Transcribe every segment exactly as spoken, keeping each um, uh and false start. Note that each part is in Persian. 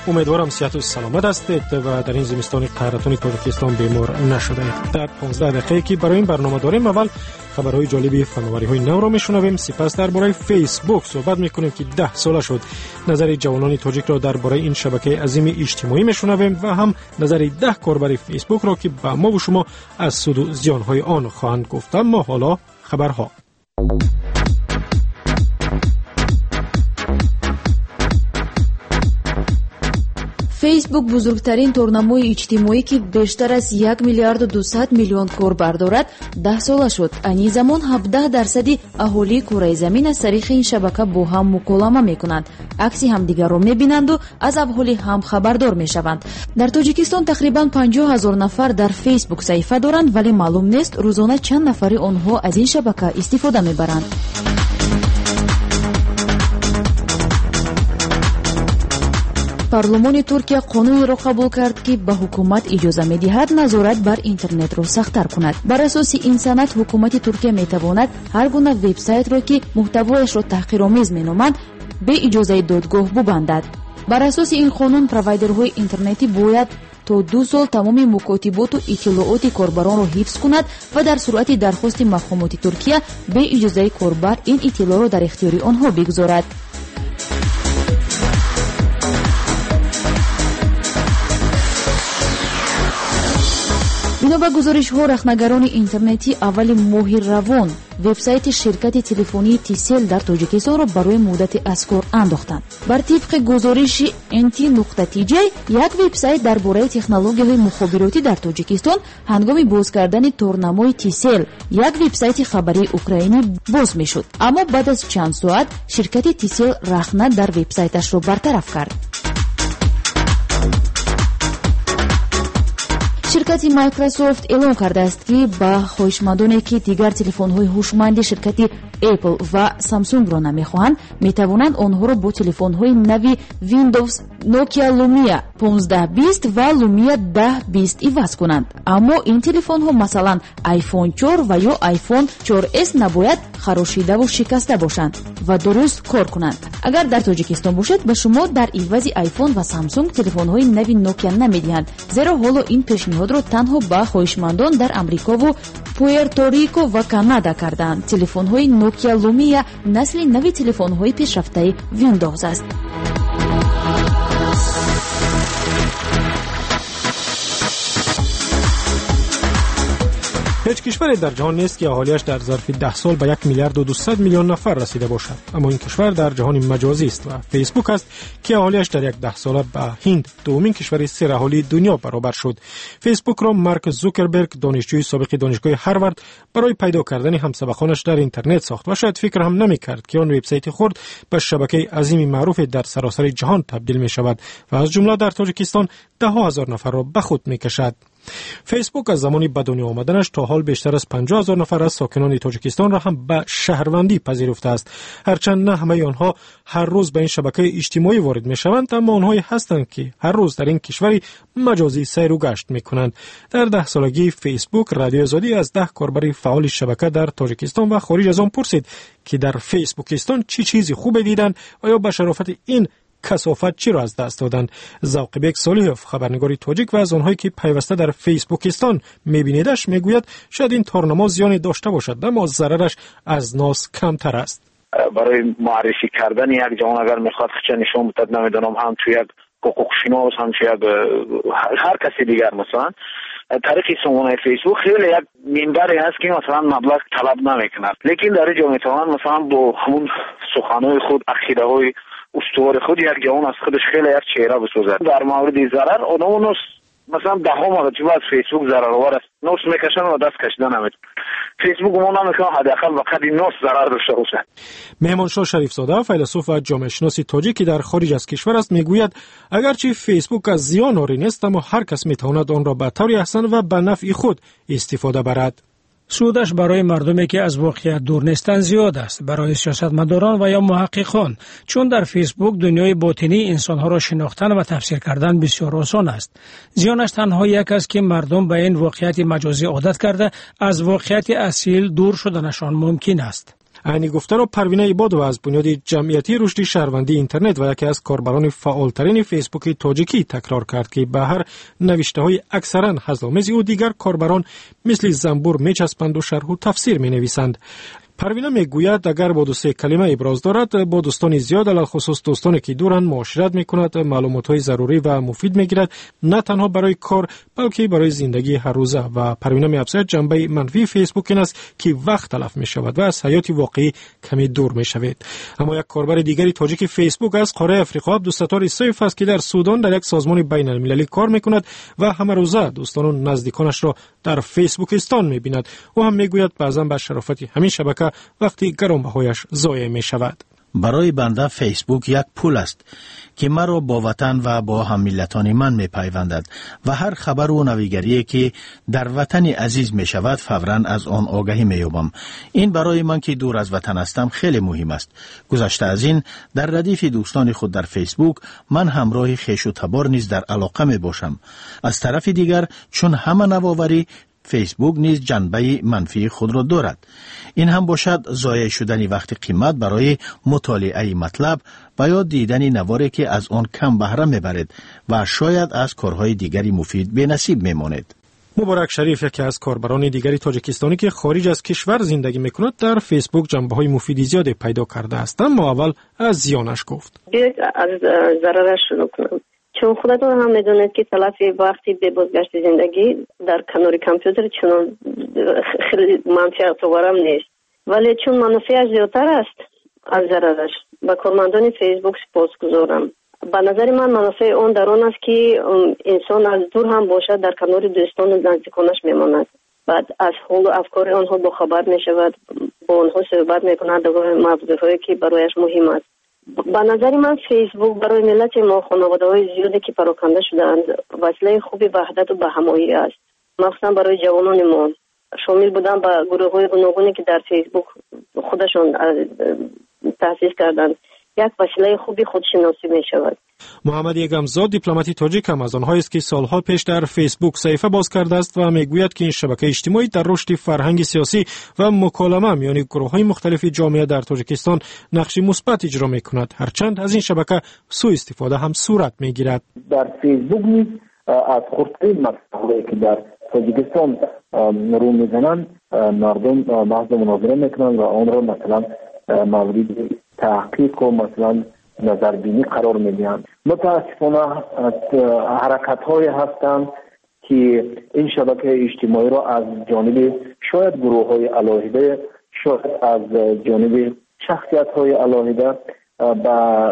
امیدوارم صحت و سلامت هستید و در این زمستان قهرتون تاجیکستان بیمار نشده اید. در پانزده دقیقه که برای این برنامه داریم، اول خبرهای جالبی فناوری‌های نو را میشنویم، سپس درباره فیسبوک صحبت میکنیم که ده ساله شد. نظر جوانان تاجیک را درباره این شبکه عظیم اجتماعی میشنویم و هم نظر ده کاربر فیسبوک را که با ما و شما از سود و زیانهای آن خواهند گفت. اما حالا خبرها. فیسبوک بزرگترین تورنمای اجتماعی که بیشتر از یک میلیارد و دویست میلیون کاربر دارد ده ساله شد. این زمان هفده درصدی اهالی کره زمین از طریق این شبکه با هم مکالمه میکنند، عکسی همدیگر را میبینند و از اهالی هم خبردار میشوند. در تاجیکستان تقریبا پنجاه هزار نفر در فیسبوک صفحه دارند، ولی معلوم نیست روزانه چند نفری آنها از این شبکه استفاده میبرند. پارلمانی ترکیه قانونی را قبول کرد که به حکومت اجازه می‌دهد نظارت بر اینترنت را سخت‌تر کند. بر اساس این سند حکومت ترکیه می‌تواند هر گونه وبسایت را که محتوایش را تحقیرآمیز می‌نامند به اجازه دادگاه ببندد. بر اساس این قانون پروایدرهای اینترنتی باید تا دو سال تمام مکاتبات و اطلاعات کاربران را حفظ کند و در صورت درخواست محکمات ترکیه به اجازه کاربر این اطلاع را در اختیار آنها بگذارد. بنا به گزارش ها، رخنگران اینترنتی اول ماه روان وبسایت شرکت تلفنی تیسل در تاجیکستان را برای مدت از کار انداختند. بر طبق گزارش انتی نقطه تی جی، یک وبسایت درباره تکنولوژی‌های مخابراتی در تاجیکستان هنگام باز کردن تورنمای تیسل، یک وبسایت خبری اوکراینی باز میشد، اما بعد از چند ساعت شرکت تیسل رخنه در وبسایتش را برطرف کرد. شرکت مایکروسافت اعلام کرده است که با خواهشمندانی که دیگر تلفن‌های هوشمند شرکت اپل و سامسونگ را نمی‌خواهند، می‌توانند آنها را با تلفن‌های نوی ویندوز نوکیا لومیا پانزده بیست و لومیا ده بیست عوض کنند. اما این تلفن‌ها مثلا آیفون چهار و یا آیفون چهار اس نباید خراشیده و شکسته باشند و درست کار کنند. اگر در تاجیکستان باشد، به شما در عوض آیفون و سامسونگ تلفن‌های نوی نوکیا نمی‌دهند، زیرا حالا این پیشنهاد را تنها با خواهشمندان در امریکا و پوئرتوریکو و کانادا کردند. تلفن‌های نوکیا لومیا نسل نوی تلفن‌های پیشرفته ویندوز است. هیچ کشوری در جهان نیست که اهالیش در ظرف ده سال به یک میلیارد و دویست میلیون نفر رسیده باشد، اما این کشور در جهان مجازی است و فیسبوک است که اهالیش در یک ده ساله به هند، دومین کشور سر اهالی دنیا برابر شد. فیسبوک را مارک زوکربرگ، دانشجوی سابق دانشگاه هاروارد، برای پیدا کردن همسبقانش در اینترنت ساخت و شاید فکر هم نمی‌کرد که آن وبسایت خرد به شبکه عظیم معروف در سراسر جهان تبدیل می شود و از جمله در تاجیکستان ده هزار نفر را به خود می‌کشد. فیسبوک از زمانی به دنیا آمدنش تا حال بیشتر از پنجاه هزار نفر از ساکنان تاجیکستان را هم به شهروندی پذیرفته است. هرچند نه همه آنها هر روز به این شبکه اجتماعی وارد می شوند، اما آنهایی هستند که هر روز در این کشوری مجازی سیر و گشت می کنند. در ده سالگی فیسبوک رادیو آزادی از ده کاربر فعال شبکه در تاجیکستان و خارج از آن پرسید که در فیسبوکستان چی چیزی خوب دیدند و یا به شرافت این کثافت چی را از دست دادند. ذوقبک صالحوف، خبرنگار تاجیک و از آنهایی که پیوسته در فیسبوکستان می‌بینیدش، میگوید شاید این تورنما زیانی داشته باشد، اما ضررش از ناس کمتر است. برای معرفی کردن یک جوان اگر میخواد چه نشون بده، نمیدونم هم توی یک حقوق شناس، هم توی یک هر کسی دیگر، مثلا طریق سامانه فیسبوک خیلی یک منبری هست که مثلا مبلغ طلب نمیکنه، لیکن در اینجا میتوان مثلا با همون سخنهای خود، عقیده های استوار خود یک جوان از خودش خیلی یک چهره بسازد. در مورد ضرر اونو مثلا ده ها مرتبه از فیسبوک ضررآور است، نوس میکشن و دست کشیدن نمیتون. فیسبوک ما نمیکنه حداقل وقت این نوس ضرر داشته باشه. مهمانشاه شریف زاده، فیلسوف و جامعه شناس تاجیکی در خارج از کشور است، میگوید اگرچه فیسبوک از زیان آری نیست، اما هر کس میتواند آن را به طور احسن و به نفع خود استفاده برد. سودش برای مردمی که از واقعیت دور نیستند زیاد است، برای سیاستمداران و یا محققان، چون در فیسبوک دنیای باطنی انسانها را شناختن و تفسیر کردن بسیار آسان است. زیانش تنها یک است که مردم به این واقعیت مجازی عادت کرده، از واقعیت اصیل دور شدنشان ممکن است. عین گفتن پروینه عبادو از بنیاد جمعیتی رشد شهروندی اینترنت و یکی از کاربران فعالترین فیسبوک تاجیکی تکرار کرد که به هر نوشته‌های اکثرا هزامیز او دیگر کاربران مثل زنبور میچسبند و شرح و تفسیر مینویسند. پروینه میگوید اگر با دو سه کلمه ابراز دارد با دوستان زیاد علاوه خصوص دوستانی که دورند معاشرت میکند، معلومات‌های ضروری و مفید میگیرد، نه تنها برای کار بلکه برای زندگی هر روزه. و پروینه می‌افزاید جنبه منفی فیسبوک این است که وقت تلف می‌شود و از حیات واقعی کمی دور می‌شوید. اما یک کاربر دیگری تاجیک فیسبوک از قاره آفریقا عبدالستار سیف است که در سودان در یک سازمان بین‌المللی کار میکند و همه روزه دوستان و نزدیکانش را در فیسبوکستان می‌بیند. او هم میگوید بعضا به شرافت همین شبکه وقتی گرانبهایش ضایع می شود. برای بنده فیسبوک یک پول است که مرا با وطن و با هم‌ملتان من می پیوندد و هر خبر و نویگری که در وطن عزیز می شود فوراً از آن آگاهی می یابم. این برای من که دور از وطن هستم خیلی مهم است. گذشته از این در ردیف دوستان خود در فیسبوک من همراه خویش و تبار نیز در علاقه می باشم. از طرف دیگر چون همه نوآوری فیسبوک نیز جنبه منفی خود را دارد. این هم باشد ضایع شدن وقت قیمت برای مطالعه مطلب و یا دیدن نواری که از آن کم بهره میبرید و شاید از کارهای دیگری مفید به نصیب میماند. مبارک شریف یکی از کاربران دیگری تاجیکستانی که خارج از کشور زندگی میکند در فیسبوک جنبه‌های مفیدی زیادی پیدا کرده است، اما اول از زیانش گفت. از ضررش شروع کنم. چون خودتون هم میدونید که تلف وقتی به بازگشت زندگی در کنار کامپیوتر چون خیلی منفعت آورم نیست، ولی چون منافعش زیادتر است از ضررش با کارمندان فیسبوک سپاسگزارم. به نظر من منافع اون در آن است که انسان از دور هم باشد در کنار دوستان و نزدیکانش میماند، بعد از حال و افکار آنها با خبر میشود، با آنها صحبت میکند در موضوعاتی که برایش مهم است. به نظر من فیسبوک برای ملت ما خانواده‌های زیادی که پراکنده شدند وسیله خوبی وحدت و به همایی است، مخصوصا برای جوانان ما. شامل بودن به گروه‌های گوناگونی که در فیسبوک خودشون تأسیس کردند، یک وسیله خوبی خودشناسی می شود. محمد یگمزاد دیپلماتی تاجیک هم از آنهایی است که سالها پیش در فیسبوک صفحه باز کرده است و میگوید که این شبکه اجتماعی در رشد فرهنگ سیاسی و مکالمه میان گروه‌های مختلف جامعه در تاجیکستان نقشی مثبت اجرا می‌کند، هرچند از این شبکه سوء استفاده هم صورت می‌گیرد. در فیسبوک نیز از خردترین مسائلی که در تاجیکستان رو میزنند مردم بحث مناظره میکنند و آن را مثلا مورد تحقیق و مثلا نظربینی قرار میدهند. متاسفانه حرکت های هستند که این شبکه اجتماعی را از جانب شاید گروه های علاهده، شاید از جانب شخصیت های علاهده با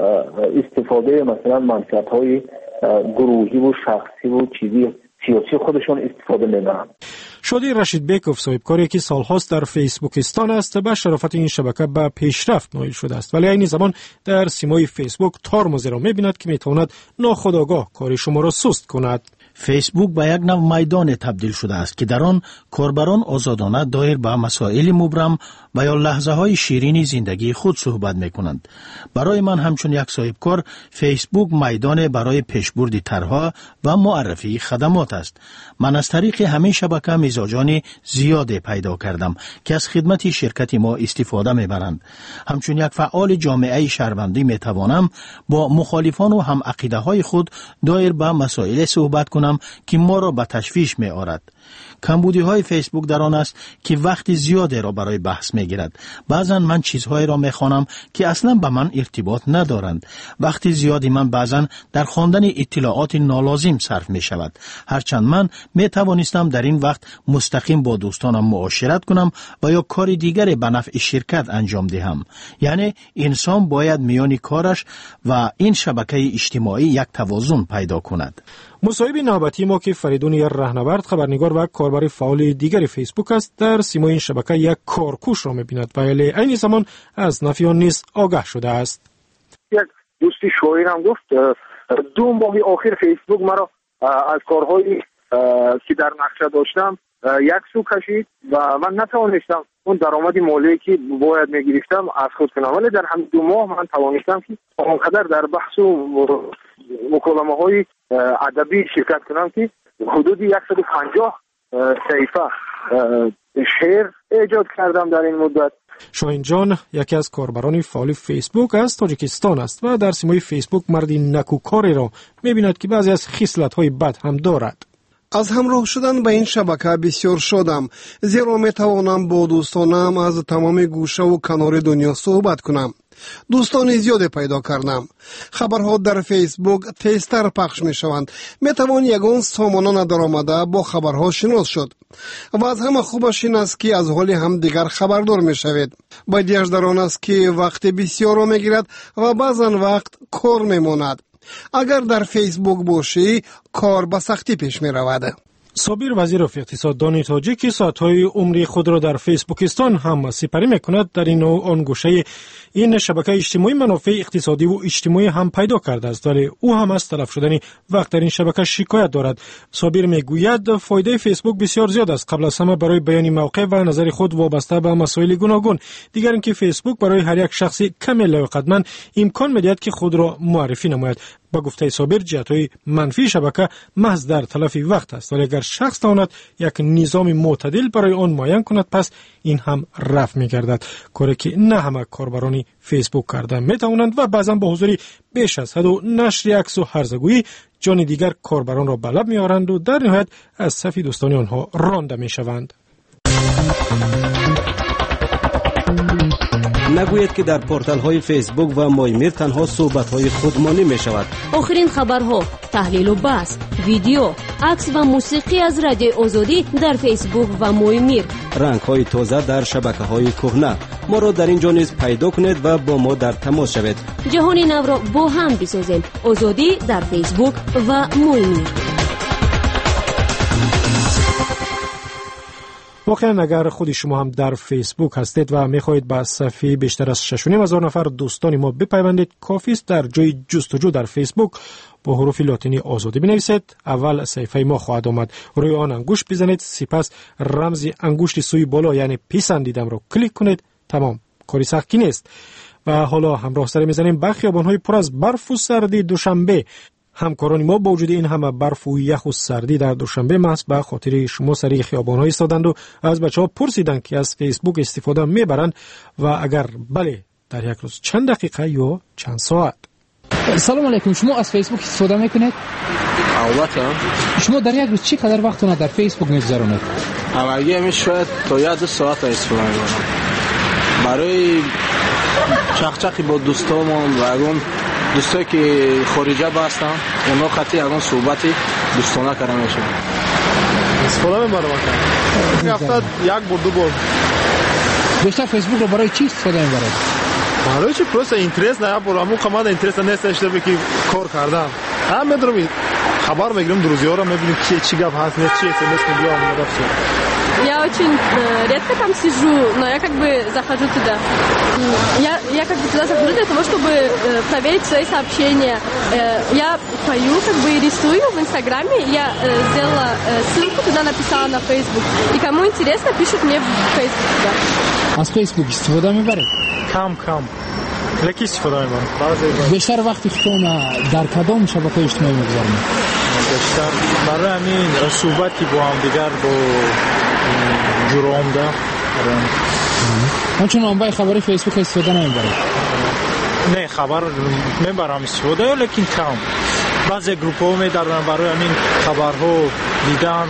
استفاده مثلا منفعت های گروهی و شخصی و چیزی سیاسی خودشون استفاده می‌کنند. شادی رشید بیکوف صاحبکاری که سالهاست در فیسبوکستان است به شرافت این شبکه به پیشرفت نائل شده است، ولی این زمان در سیمای فیسبوک تارمزی را می‌بیند که می‌تواند ناخودآگاه کار شما را سست کند. فیسبوک به یک نوع میدان تبدیل شده است که در آن کاربران آزادانه دایر به مسائل مبرم و یا لحظه های شیرین زندگی خود صحبت می کنند. برای من همچون یک صاحبکار فیسبوک میدان برای پیشبرد طرحها و معرفی خدمات است. من از طریق همین شبکه مزاجان زیاد پیدا کردم که از خدمت شرکت ما استفاده می برند. همچون یک فعال جامعه شهروندی می توانم با مخالفان و هم عقیده های خود دایر به مسائل صحبت کنم که ما را به تشویش می آورد. کمبودی های فیسبوک در آن است که وقت زیاده را برای بحث می گیرد. بعضا من چیزهایی را می خوانم که اصلا به من ارتباط ندارند. وقت زیادی من بعضا در خواندن اطلاعات نالازم صرف می شود. هرچند من می توانستم در این وقت مستقیم با دوستانم معاشرت کنم و یا کار دیگری به نفع شرکت انجام دهم. یعنی انسان باید میان کارش و این شبکه اجتماعی یک توازن پیدا کند. مصاحب نوبتی ما که فریدون یر رهنورد خبرنگار و کاربر فعال دیگر فیسبوک است در سیمای این شبکه یک کارکوش را می‌بیند و ولی عین زمان از نفی آن نیز آگاه شده است. یک دوستی شاعرم گفت دو ماه آخر فیسبوک مرا از کارهایی که در نقشه داشتم یک سو کشید و من نتوانستم اون درآمد مالی که باید میگرفتم از خود کنم، ولی در هم دو ماه من توانستم که آنقدر در بحث و مکالمه های ادبی شرکت کنم که حدود صد و پنجاه صفحه شعر ایجاد کردم در این مدت. شاهین جان یکی از کاربران فعال فیسبوک از تاجیکستان است و در سیمای فیسبوک مردی نکوکاری را می‌بیند که بعضی از خصلت‌های بد هم دارد. از همراه شدن به این شبکه بسیار شدم، زیرا می توانم با دوستانم از تمام گوشه و کنار دنیا صحبت کنم. دوستان زیاد پیدا کردم. خبرها در فیسبوک تیزتر پخش می شوند. می توان یگان سامانه ندار آمده با خبرها شناس شد. و از همه خوبش این است که از حال هم دیگر خبردار می شوید. بدیش در آن است که وقت بسیار را می گیرد و بعضا وقت کار می ماند. اگر در فیسبوک باشی کار به سختی پیش می رود. صابر وزیر اقتصاددان تاجیک ساعت‌های عمری خود را در فیسبوکستان هم سپری می‌کند. در این آن گوشه این شبکه اجتماعی منافع اقتصادی و اجتماعی هم پیدا کرده است، ولی او هم از تلف شدن وقت در این شبکه شکایت دارد. صابر میگوید فایده فیسبوک بسیار زیاد است، قبل از همه برای بیان موقع و نظر خود وابسته به مسائل گوناگون. دیگر اینکه فیسبوک برای هر یک شخص کامل لیاقتمند امکان می‌دهد که خود را معرفی نماید. با گفته صابر جهت‌های منفی شبکه محض در تلف وقت است، ولی اگر شخص تواند یک نظام معتدل برای آن معین کند پس این هم رفع می‌گردد، کاری که نه همه کاربران فیسبوک کرده می‌توانند و بعضا با حضور بیش از حد و نشر عکس و هرزگویی جان دیگر کاربران را به لب می‌آورند و در نهایت از صف دوستان آنها رانده می‌شوند. نگوید که در پورتال های فیسبوک و مایمیر تنها صحبت های خودمانی می شود. آخرین خبرها، تحلیل و بحث، ویدیو، عکس و موسیقی از رادیو آزادی در فیسبوک و مایمیر. رنگ های تازه در شبکه های کهنه. ما را در اینجا نیز پیدا کنید و با ما در تماس شوید. جهان نو را با هم بسازیم. آزادی در فیسبوک و مایمیر. واقعا اگر خود شما هم در فیسبوک هستید و میخواهید به صفحه بیشتر از شش و نیم هزار نفر دوستان ما بپیوندید، کافی است در جای جستجو در فیسبوک با حروف لاتینی آزادی بنویسید. اول صفحه ما خواهد آمد، روی آن انگشت بزنید، سپس رمز انگشت سوی بالا یعنی پسندیدم رو کلیک کنید. تمام، کاری سختی نیست. و حالا همراه سر میزنیم به خیابان‌های پر از برف و سردی دوشنبه. همکاران ما با وجود این همه برف و یخ و سردی در دوشنبه محض به خاطر شما سری خیابان‌ها ایستادند و از بچه‌ها پرسیدند که از فیسبوک استفاده میبرند و اگر بله در یک روز چند دقیقه یا چند ساعت. سلام علیکم، شما از فیسبوک استفاده میکنید؟ البته. شما در یک روز چقدر وقت در فیسبوک میگذرونید؟ اولی همیشه شاید تا یک دو ساعت استفاده میکنم برای چخچخی با دوستامون و اون دوستایی که خارجه هستن اونا خاطی اون صحبتی دوستانه کردن میشه. استفاده میبرم این هفته یک بار دو بار. بیشتر فیسبوک رو برای چی استفاده میبرید؟ برای چی؟ پروسه اینترست نه برامون کماد اینترست نیست اشته که کار کردم. هم میدونم خبر میگیرم друзья رو میبینیم چی چی گپ هست نه چی اس ام اس میگم میگم. Я очень э, редко там сижу, но я как бы захожу туда. Я, я как бы туда захожу для того, чтобы э, проверить свои сообщения. Э, я пою, как бы и рисую в Инстаграме. Я э, сделала э, ссылку туда, написала на Facebook. И кому интересно, пишут мне в Facebook туда. А с Facebook استفاده میبرید؟ کم کم. لکی استفاده میبرم. بیشتر وقتی خودتون در کدام شبکه اجتماعی میگذرونید؟ بیشتر برای همین صحبتی با هم دیگر با جرام ده. همچنین منبع خبری فیسبوک استفاده نمیبرید؟ نه خبر میبرم استفاده لیکن کم. بعضی گروپ ها میدارن برای همین خبرها دیدن.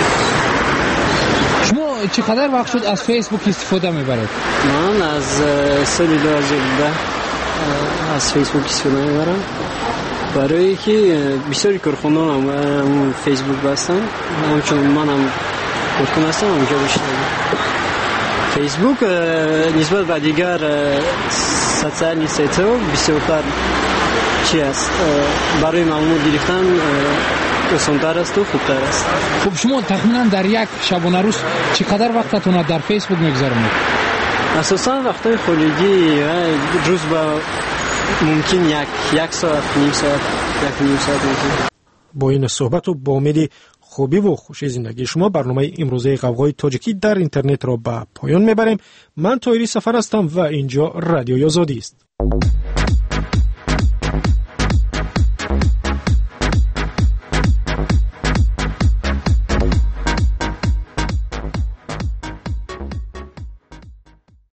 شما چقدر وقت شد از فیسبوک استفاده میبرید؟ من از سال دو هزار و ده از فیسبوک استفاده میبرم برای که بسیاری کارخانه‌ها هم فیسبوک بستن، همچنین منم کارکن هستم اونجا بیشتر. فیسبوک نسبت به دیگر سوشال سایت‌ها بسیارتر چی است برای معلومات گرفتن آسان‌تر است و خوبتر است. خب شما تقریبا در یک شبانه روز چقدر وقتتون در فیسبوک میگذرونید؟ اساساً وقتای خارجی روز با ممکن یک یک ساعت نیم ساعت یک نیم ساعت ممکن. با این صحبت و با امید خوبی و خوشی زندگی شما برنامه امروزه غوغای تاجیکی در اینترنت را به پایان میبریم. من طاهری سفر هستم و اینجا رادیو آزادی است.